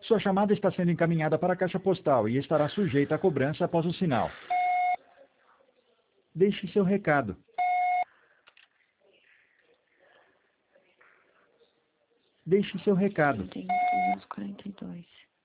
Sua chamada está sendo encaminhada para a caixa postal e estará sujeita a cobrança após o sinal. Deixe seu recado. Deixe seu recado. 3242.